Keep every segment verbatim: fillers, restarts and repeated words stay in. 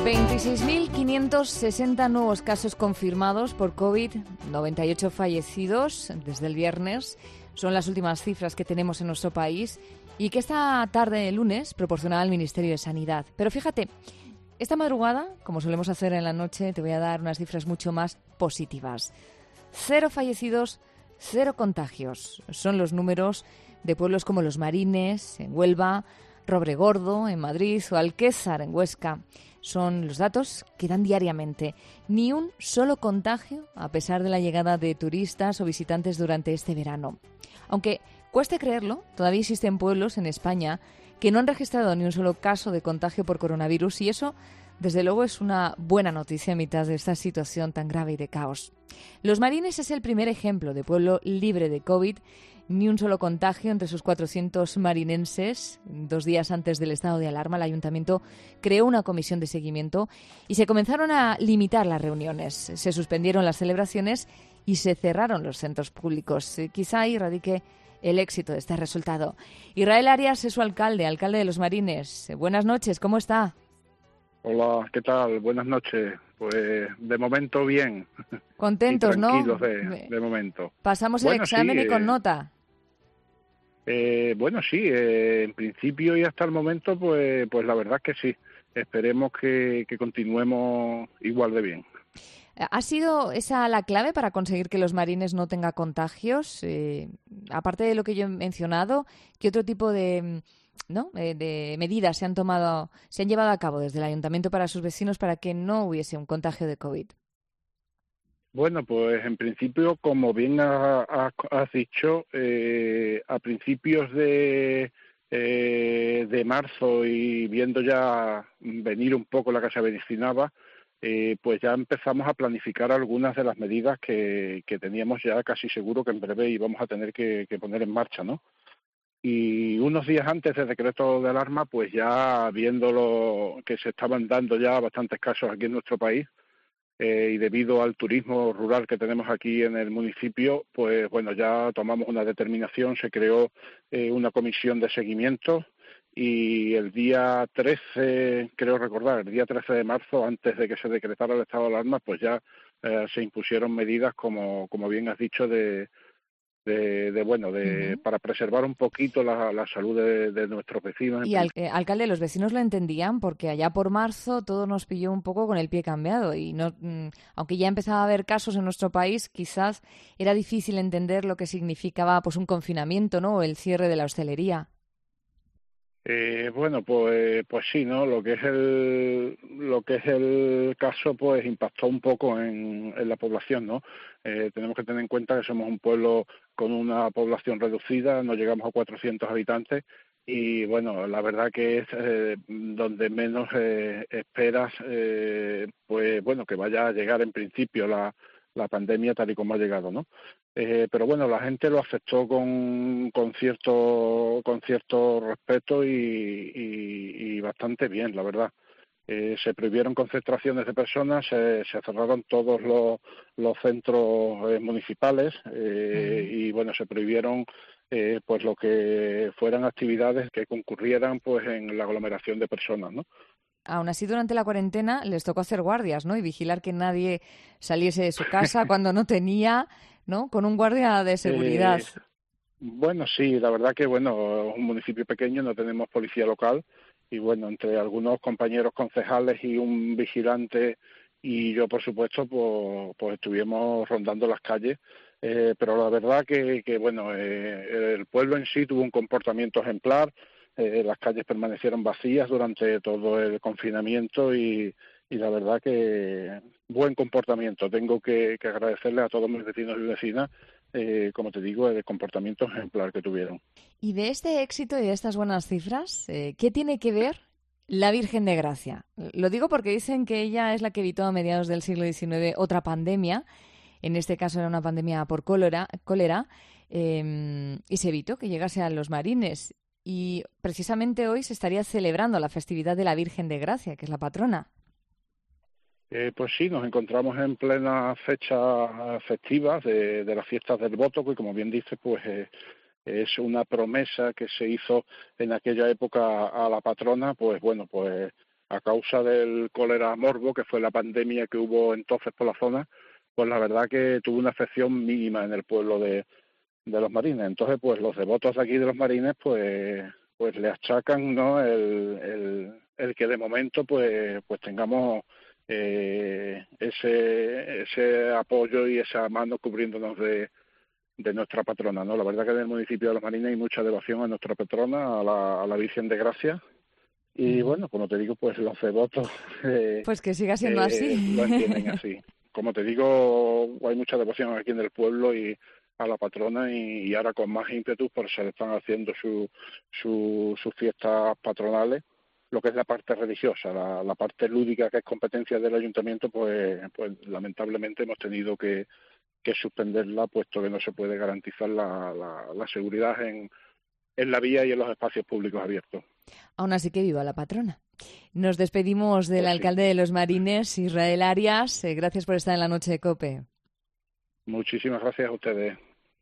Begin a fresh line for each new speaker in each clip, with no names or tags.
veintiséis mil quinientos sesenta nuevos casos confirmados por COVID, noventa y ocho fallecidos desde el viernes. Son las últimas cifras que tenemos en nuestro país y que esta tarde de lunes proporcionaba el Ministerio de Sanidad. Pero fíjate, esta madrugada, como solemos hacer en la noche, te voy a dar unas cifras mucho más positivas. Cero fallecidos, cero contagios. Son los números de pueblos como Los Marines, en Huelva, Robregordo, en Madrid, o Alquézar, en Huesca. Son los datos que dan diariamente. Ni un solo contagio, a pesar de la llegada de turistas o visitantes durante este verano. Aunque cueste creerlo, todavía existen pueblos en España que no han registrado ni un solo caso de contagio por coronavirus, y eso, desde luego, es una buena noticia en mitad de esta situación tan grave y de caos. Los Marines es el primer ejemplo de pueblo libre de COVID. Ni un solo contagio entre sus cuatrocientos marinenses. Dos días antes del estado de alarma, el ayuntamiento creó una comisión de seguimiento y se comenzaron a limitar las reuniones. Se suspendieron las celebraciones y se cerraron los centros públicos. Quizá ahí radique el éxito de este resultado. Israel Arias es su alcalde, alcalde de Los Marines. Buenas noches, ¿cómo está?
Hola, ¿qué tal? Buenas noches. Pues de momento bien.
Contentos,
y tranquilos,
¿no?
de, de momento.
Pasamos
bueno,
el examen
sí,
y con
eh,
nota.
Eh, bueno, sí, eh, en principio y hasta el momento, pues, pues la verdad es que sí. Esperemos que, que continuemos igual de bien.
¿Ha sido esa la clave para conseguir que Los Marines no tenga contagios? Eh, aparte de lo que yo he mencionado, ¿qué otro tipo de, ¿no? eh, de medidas se han tomado, se han llevado a cabo desde el ayuntamiento para sus vecinos para que no hubiese un contagio de COVID?
Bueno, pues en principio, como bien ha- ha- has dicho, eh, a principios de, eh, de marzo y viendo ya venir un poco la que se avecinaba, eh, pues ya empezamos a planificar algunas de las medidas que, que teníamos ya casi seguro que en breve íbamos a tener que, que poner en marcha, ¿no? Y unos días antes del decreto de alarma, pues ya viendo lo que se estaban dando ya bastantes casos aquí en nuestro país, eh, y debido al turismo rural que tenemos aquí en el municipio, pues bueno, ya tomamos una determinación, se creó eh, una comisión de seguimiento y el día trece, creo recordar, el día trece de marzo, antes de que se decretara el estado de alarma, pues ya eh, se impusieron medidas, como, como bien has dicho, de de, de bueno, de
Ujú.
para preservar un poquito la, la salud de, de nuestros vecinos en
Y, al,
principio.
eh, alcalde, los vecinos lo entendían porque allá por marzo todo nos pilló un poco con el pie cambiado y no, mm, aunque ya empezaba a haber casos en nuestro país, quizás era difícil entender lo que significaba pues un confinamiento, ¿no? O el cierre de la hostelería.
Eh, bueno, pues, pues sí, ¿no? Lo que es el, lo que es el caso, pues impactó un poco en, en la población, ¿no? Eh, tenemos que tener en cuenta que somos un pueblo con una población reducida, no llegamos a cuatrocientos habitantes y, bueno, la verdad que es eh, donde menos eh, esperas, eh, pues, bueno, que vaya a llegar en principio la, la pandemia tal y como ha llegado, ¿no? Eh, pero bueno, la gente lo aceptó con, con cierto con cierto respeto y, y, y bastante bien, la verdad. Eh, se prohibieron concentraciones de personas, se, se cerraron todos los, los centros eh, municipales eh,
Ujú.
y bueno, se prohibieron eh, pues lo que fueran actividades que concurrieran pues en la aglomeración de personas, ¿no?
Aún así, durante la cuarentena les tocó hacer guardias, ¿no? Y vigilar que nadie saliese de su casa cuando no tenía, ¿no? Con un guardia de seguridad.
Eh, Bueno, sí, la verdad que, bueno, es un municipio pequeño, no tenemos policía local y, bueno, entre algunos compañeros concejales y un vigilante y yo, por supuesto, pues, pues estuvimos rondando las calles, eh, pero la verdad que, que bueno, eh, el pueblo en sí tuvo un comportamiento ejemplar, eh, las calles permanecieron vacías durante todo el confinamiento y, y la verdad que buen comportamiento. Tengo que, que agradecerle a todos mis vecinos y vecinas, eh, como te digo, el comportamiento ejemplar que tuvieron.
Y de este éxito y de estas buenas cifras, eh, ¿qué tiene que ver la Virgen de Gracia? Lo digo porque dicen que ella es la que evitó a mediados del siglo diecinueve otra pandemia. En este caso era una pandemia por cólera, cólera, eh, y se evitó que llegase a Los Marines. Y precisamente hoy se estaría celebrando la festividad de la Virgen de Gracia, que es la patrona.
Eh, pues sí, nos encontramos en plena fecha festiva de, de las fiestas del voto, que como bien dice, pues eh, es una promesa que se hizo en aquella época a la patrona, pues bueno, pues a causa del cólera morbo, que fue la pandemia que hubo entonces por la zona, pues la verdad que tuvo una afección mínima en el pueblo de, de los Marines. Entonces, pues los devotos aquí de los Marines, pues pues le achacan, ¿no?, el, el, el que de momento pues pues tengamos eh, ese ese apoyo y esa mano cubriéndonos de de nuestra patrona, ¿no? La verdad que en el municipio de Los Marines hay mucha devoción a nuestra patrona, a la, a la Virgen de Gracia, y bueno, como te digo, pues los devotos eh,
pues que siga siendo
eh,
así.
lo entienden así. Como te digo, hay mucha devoción aquí en el pueblo y a la patrona, y, y ahora con más ímpetu pues se le están haciendo su, su, sus fiestas patronales, lo que es la parte religiosa. La, la parte lúdica, que es competencia del ayuntamiento, pues, pues lamentablemente hemos tenido que que suspenderla, puesto que no se puede garantizar la, la, la seguridad en, en la vía y en los espacios públicos abiertos.
Aún así que viva la patrona. Nos despedimos del
Pues
alcalde
sí.
de Los Marines, Israel Arias. Eh, gracias por estar en la noche de COPE.
Muchísimas gracias a ustedes.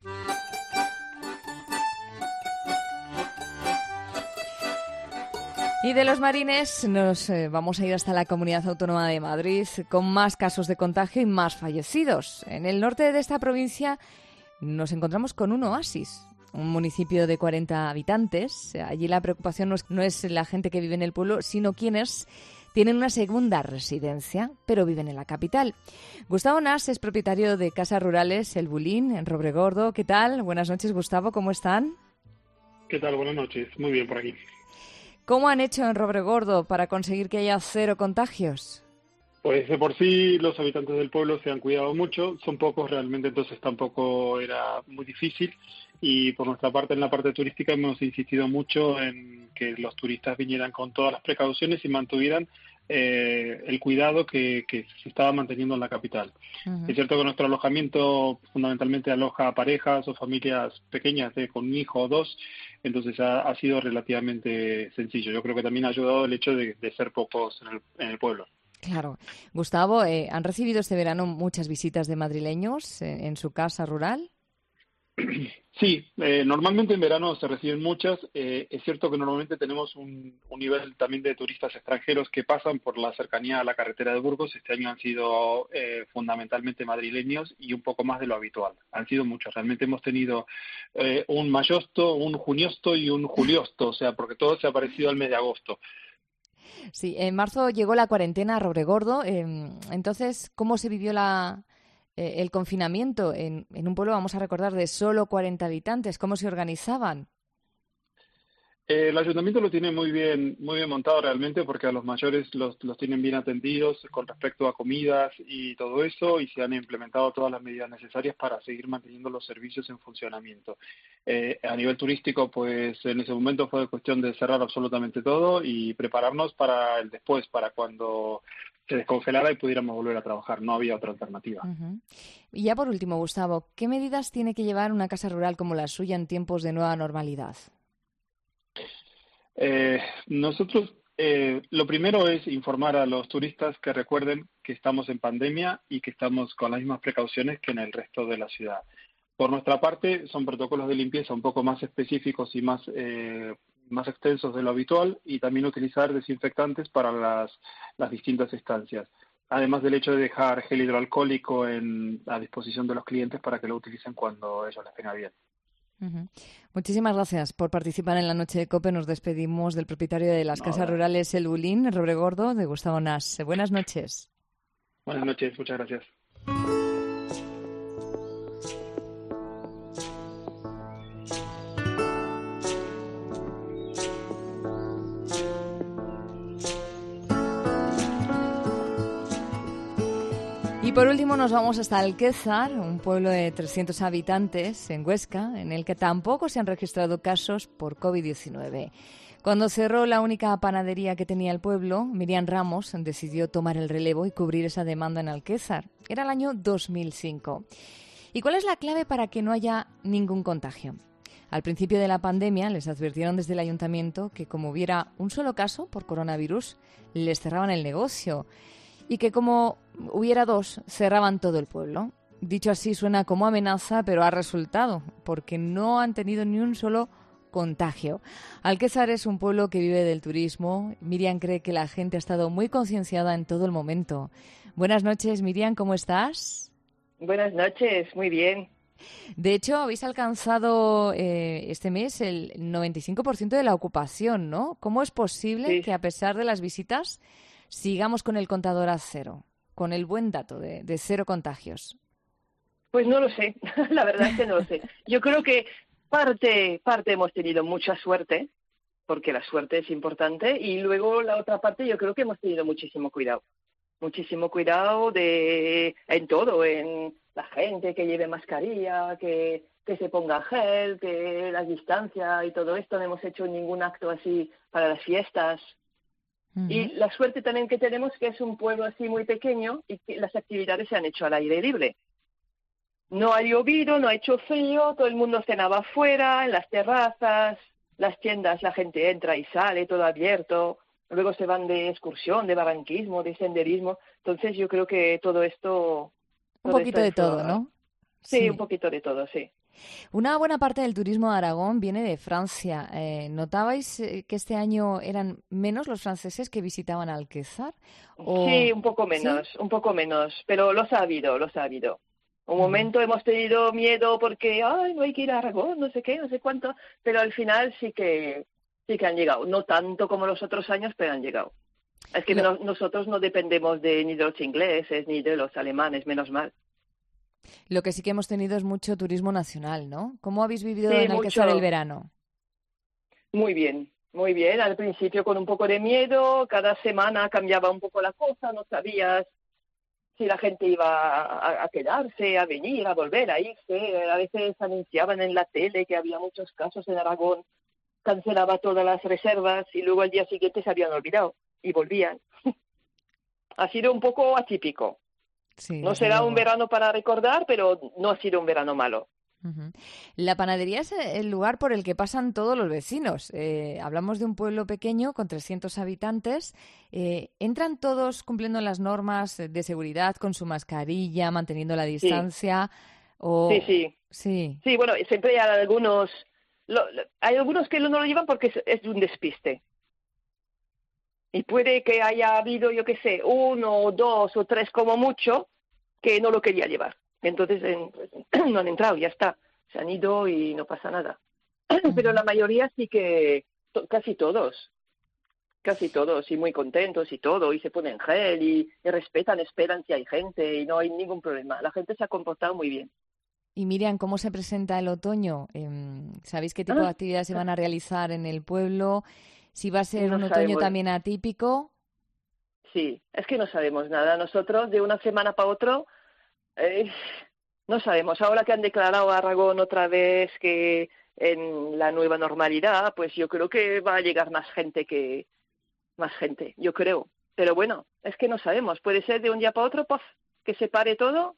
Y de Los Marines nos eh, vamos a ir hasta la Comunidad Autónoma de Madrid, con más casos de contagio y más fallecidos. En el norte de esta provincia nos encontramos con un oasis, un municipio de cuarenta habitantes. Allí la preocupación no es, no es la gente que vive en el pueblo, sino quienes tienen una segunda residencia, pero viven en la capital. Gustavo Nas es propietario de Casas Rurales El Bulín, en Robregordo. ¿Qué tal? Buenas noches, Gustavo, ¿cómo están?
¿Qué tal? Buenas noches. Muy bien por aquí.
¿Cómo han hecho en Robregordo para conseguir que haya cero contagios?
Pues de por sí los habitantes del pueblo se han cuidado mucho, son pocos realmente, entonces tampoco era muy difícil, y por nuestra parte, en la parte turística, hemos insistido mucho en que los turistas vinieran con todas las precauciones y mantuvieran eh, el cuidado que, que se estaba manteniendo en la capital. Uh-huh. Es cierto que nuestro alojamiento fundamentalmente aloja a parejas o familias pequeñas de con un hijo o dos, entonces ha, ha sido relativamente sencillo. Yo creo que también ha ayudado el hecho de, de ser pocos en el, en el pueblo.
Claro. Gustavo, eh, ¿han recibido este verano muchas visitas de madrileños en, en su casa rural?
Sí, eh, normalmente en verano se reciben muchas. Eh, es cierto que normalmente tenemos un, un nivel también de turistas extranjeros que pasan por la cercanía a la carretera de Burgos. Este año han sido eh, fundamentalmente madrileños y un poco más de lo habitual. Han sido muchos. Realmente hemos tenido eh, un mayosto, un juniosto y un juliosto, o sea, porque todo se ha parecido al mes de agosto.
Sí, en marzo llegó la cuarentena a Robregordo. Eh, entonces, ¿cómo se vivió la... el confinamiento en, en un pueblo, vamos a recordar, de solo cuarenta habitantes? ¿Cómo se organizaban?
Eh, el ayuntamiento lo tiene muy bien muy bien montado realmente, porque a los mayores los, los tienen bien atendidos con respecto a comidas y todo eso, y se han implementado todas las medidas necesarias para seguir manteniendo los servicios en funcionamiento. Eh, a nivel turístico, pues en ese momento fue cuestión de cerrar absolutamente todo y prepararnos para el después, para cuando se descongelara y pudiéramos volver a trabajar. No había otra alternativa.
Uh-huh. Y ya por último, Gustavo, ¿qué medidas tiene que llevar una casa rural como la suya en tiempos de nueva normalidad?
Eh, nosotros, eh, lo primero es informar a los turistas que recuerden que estamos en pandemia y que estamos con las mismas precauciones que en el resto de la ciudad. Por nuestra parte, son protocolos de limpieza un poco más específicos y más eh, más extensos de lo habitual, y también utilizar desinfectantes para las, las distintas estancias. Además del hecho de dejar gel hidroalcohólico en, a disposición de los clientes para que lo utilicen cuando ellos les venga bien.
Uh-huh. Muchísimas gracias por participar en la noche de COPE. Nos despedimos del propietario de las
no,
Casas
gracias.
Rurales El Bulín, Robregordo, de Gustavo Nas. Buenas noches.
Buenas noches, muchas gracias.
Y por último nos vamos hasta Alquézar, un pueblo de trescientos habitantes en Huesca, en el que tampoco se han registrado casos por covid diecinueve. Cuando cerró la única panadería que tenía el pueblo, Miriam Ramos decidió tomar el relevo y cubrir esa demanda en Alquézar. Era el año dos mil cinco. ¿Y cuál es la clave para que no haya ningún contagio? Al principio de la pandemia les advirtieron desde el ayuntamiento que como hubiera un solo caso por coronavirus, les cerraban el negocio. Y que como hubiera dos, cerraban todo el pueblo. Dicho así suena como amenaza, pero ha resultado, porque no han tenido ni un solo contagio. Alquézar es un pueblo que vive del turismo. Miriam cree que la gente ha estado muy concienciada en todo el momento. Buenas noches, Miriam, ¿cómo estás?
Buenas noches, muy bien.
De hecho, habéis alcanzado eh, este mes el noventa y cinco por ciento de la ocupación, ¿no? ¿Cómo es posible
Sí.
que a pesar de las visitas sigamos con el contador a cero, con el buen dato de, de cero contagios?
Pues no lo sé, la verdad es que no lo sé. Yo creo que parte, parte hemos tenido mucha suerte, porque la suerte es importante, y luego la otra parte yo creo que hemos tenido muchísimo cuidado. Muchísimo cuidado de en todo, en la gente que lleve mascarilla, que, que se ponga gel, que la distancia y todo esto. No hemos hecho ningún acto así para las fiestas.
Uh-huh.
Y la suerte también que tenemos que es un pueblo así muy pequeño y que las actividades se han hecho al aire libre. No ha llovido, no ha hecho frío, todo el mundo cenaba afuera, en las terrazas, las tiendas, la gente entra y sale, todo abierto. Luego se van de excursión, de barranquismo, de senderismo. Entonces yo creo que todo esto...
Un
todo
poquito
esto
de
es,
todo,
uh,
¿no?
Sí,
Sí.
un poquito de todo, sí.
Una buena parte del turismo de Aragón viene de Francia. Eh, ¿Notabais eh, que este año eran menos los franceses que visitaban Alquézar? ¿O...
Sí, un poco menos,
¿Sí?
un poco menos, pero los ha habido, los ha habido. Un
Uh-huh.
momento hemos tenido miedo porque, ay, no hay que ir a Aragón, no sé qué, no sé cuánto, pero al final sí que sí que han llegado. No tanto como los otros años, pero han llegado. Es que
Lo...
no, nosotros no dependemos de ni de los ingleses ni de los alemanes, menos mal.
Lo que sí que hemos tenido es mucho turismo nacional, ¿no? ¿Cómo habéis vivido
Sí,
en Alquézar
mucho.
el verano?
Muy bien, muy bien. Al principio con un poco de miedo, cada semana cambiaba un poco la cosa, no sabías si la gente iba a, a quedarse, a venir, a volver, a irse. A veces anunciaban en la tele que había muchos casos en Aragón, cancelaba todas las reservas y luego al día siguiente se habían olvidado y volvían. Ha sido un poco atípico.
Sí,
No
desde
será
luego.
un verano para recordar, pero no ha sido un verano malo.
Uh-huh. La panadería es el lugar por el que pasan todos los vecinos. Eh, hablamos de un pueblo pequeño con trescientos habitantes. Eh, ¿Entran todos cumpliendo las normas de seguridad con su mascarilla, manteniendo la distancia?
Sí,
o...
sí, sí.
Sí.
Sí, bueno, siempre hay algunos... Lo, lo, hay algunos que no lo llevan porque es, es un despiste. Y puede que haya habido, yo qué sé, uno, dos o tres como mucho que no lo quería llevar. Entonces en, pues, no han entrado, ya está. Se han ido y no pasa nada. Uh-huh. Pero la mayoría sí que, to, casi todos, casi todos, y muy contentos y todo, y se ponen gel y, y respetan, esperan si hay gente y no hay ningún problema. La gente se ha comportado muy bien.
Y Miriam, ¿cómo se presenta el otoño? Eh, ¿Sabéis qué tipo de actividades se van a realizar en el pueblo? ¿Si va a ser
no
un otoño
sabemos.
también atípico?
Sí, es que no sabemos nada. Nosotros de una semana para otro eh, no sabemos. Ahora que han declarado a Aragón otra vez que en la nueva normalidad, pues yo creo que va a llegar más gente que más gente, yo creo. Pero bueno, es que no sabemos. Puede ser de un día para otro, puff, que se pare todo.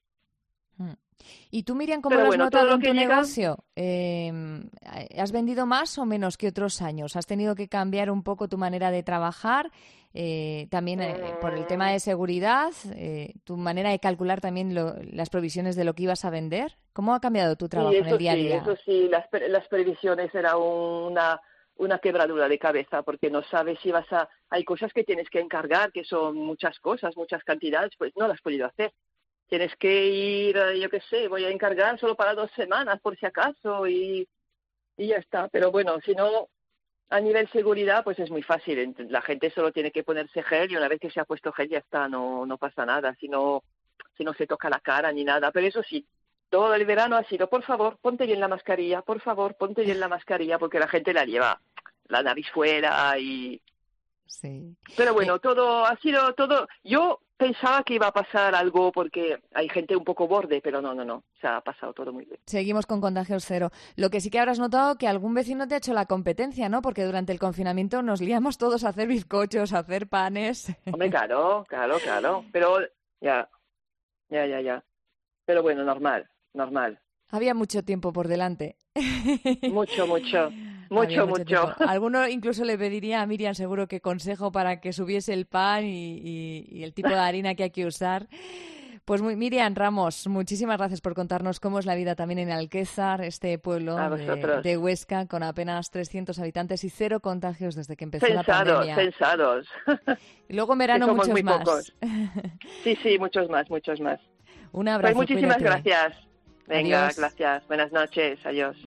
¿Y tú, Miriam, cómo
Pero
lo has
bueno,
notado
todo lo
en
que
tu
llega...
negocio? Eh, ¿Has vendido más o menos que otros años? ¿Has tenido que cambiar un poco tu manera de trabajar? Eh, también eh, por el tema de seguridad, eh, tu manera de calcular también lo, las provisiones de lo que ibas a vender. ¿Cómo ha cambiado tu trabajo
sí,
en el día a
sí,
día?
Eso sí, las, las previsiones era una, una quebradura de cabeza porque no sabes si vas a... Hay cosas que tienes que encargar, que son muchas cosas, muchas cantidades, pues no las has podido hacer. Tienes que ir, yo qué sé, voy a encargar solo para dos semanas por si acaso y, y ya está. Pero bueno, si no, a nivel seguridad, pues es muy fácil. La gente solo tiene que ponerse gel y una vez que se ha puesto gel ya está, no, no pasa nada. Si no, si no se toca la cara ni nada. Pero eso sí, todo el verano ha sido, por favor, ponte bien la mascarilla, por favor, ponte bien la mascarilla, porque la gente la lleva la nariz fuera y...
Sí.
Pero bueno, eh... todo ha sido, todo... Yo pensaba que iba a pasar algo porque hay gente un poco borde, pero no, no, no. Se ha pasado todo muy bien.
Seguimos con contagios cero. Lo que sí que habrás notado que algún vecino te ha hecho la competencia, ¿no? Porque durante el confinamiento nos liamos todos a hacer bizcochos, a hacer panes.
Hombre, claro, claro, claro. Pero ya, ya, ya, ya. Pero bueno, normal, normal.
Había mucho tiempo por delante.
Mucho, mucho. Mucho, mucho.
mucho. Alguno incluso le pediría a Miriam seguro que consejo para que subiese el pan y, y, y el tipo de harina que hay que usar. Pues muy, Miriam Ramos, muchísimas gracias por contarnos cómo es la vida también en Alquézar, este pueblo de, de Huesca, con apenas trescientos habitantes y cero contagios desde que empezó
pensados,
la pandemia.
Pensados,
Y luego en verano muchos
muy
más.
Pocos. Sí, sí, muchos más, muchos más.
Un abrazo.
Pues muchísimas
cuídate.
gracias. Venga,
Adiós.
gracias. Buenas noches. Adiós.